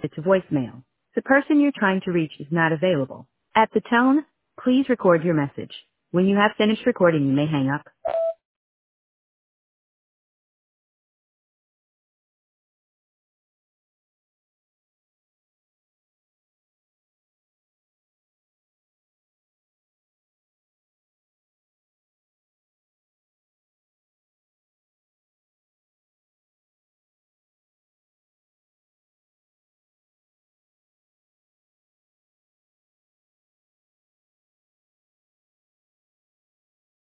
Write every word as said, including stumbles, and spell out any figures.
it to voicemail. The person you're trying to reach is not available. At the tone, please record your message. When you have finished recording, you may hang up.